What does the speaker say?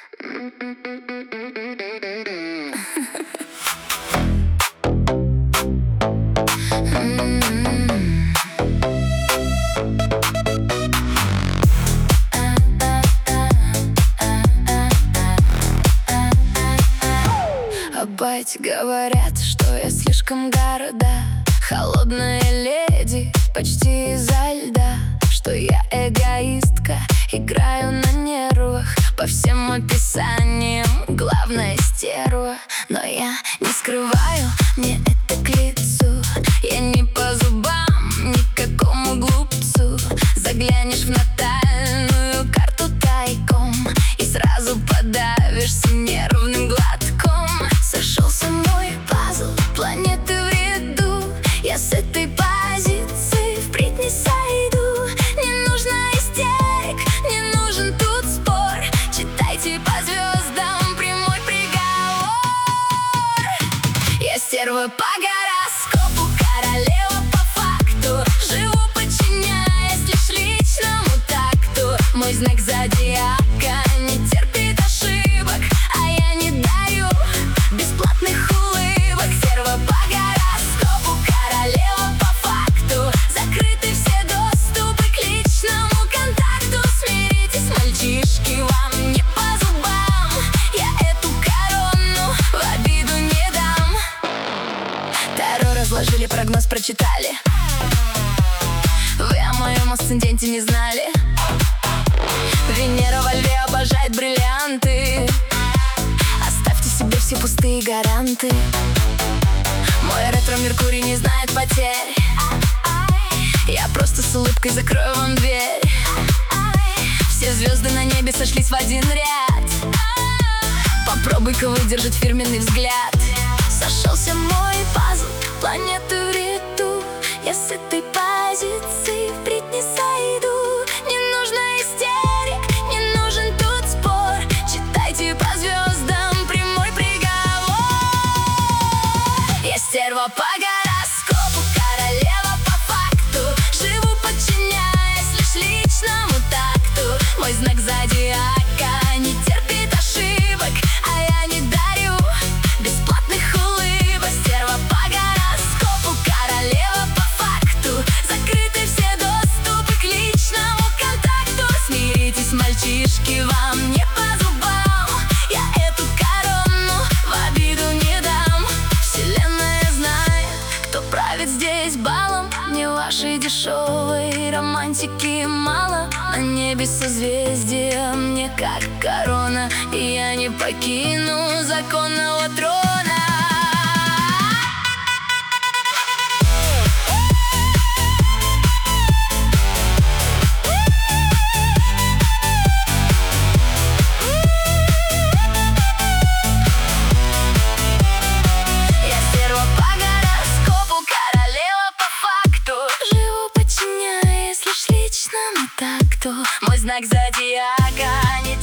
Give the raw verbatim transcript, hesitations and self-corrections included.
Абайт говорят, что я слишком города, холодная леди, почти изо льда. Что я эгоистка, играю на нервах, по всем описаниям главная стерва. Но я не скрываю, мне это к лицу, я не по зубам никакому глупцу. Заглянешь в натальную карту тайком и сразу подавишься нервным глотком. Сошелся мой пазл, планеты в ряду, я с этой позиции впредь не сойду. Не нужно истерик, не нужен тут спор, читайте по звездам прямой приговор. Я стерва по гороскопу, королева по факту, живу подчиняясь лишь личному такту. Мой знак зодиака не терпит ошибок, а я не даю бесплатных улыбок. Стерва по гороскопу, королева по факту, закрыты все доступы к личному контакту. Смиритесь, мальчишки, вам не по зубам, я эту корону в обиду не дам. Таро разложили, прогноз прочитали, вы о моем асценденте не знали. Венера во льве обожает бриллианты, оставьте себе все пустые гаранты. Мой ретро-меркурий не знает потерь, я просто с улыбкой закрою вам дверь. Все звезды на небе сошлись в один ряд, попробуй-ка выдержать фирменный взгляд. Сошелся мой пазл, планеты в ряду, я с этой позиции впредь не сойду. Не нужно истерик, не нужен тут спор, читайте по звездам прямой приговор. Я стерва по гороскопу, королева по факту, живу подчиняясь лишь личному такту. Мой знак зодиака не терпит ошибок, а я не дарю бесплатных улыбок. Стерва по гороскопу, королева по факту, закрыты все доступы к личному контакту. Смиритесь, мальчишки, вам не по зубам, я эту корону в обиду не дам. Вселенная знает, кто правит здесь балом, мне вашей дешевой романтики мало. На небе созвездия мне как корона, и я не покину законного трона. Я стерва по гороскопу, королева по факту, живу подчиняясь лишь личному такту. Мой знак зодиака не